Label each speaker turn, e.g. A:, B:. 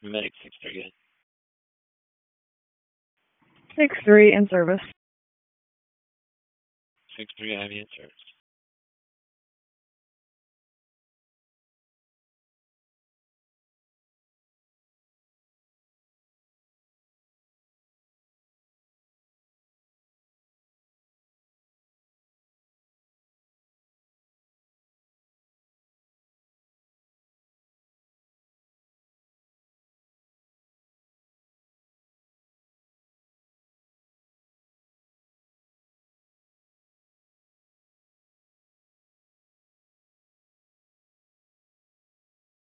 A: Medic 6-3.
B: 6-3 in service.
A: 6-3, I have you in service.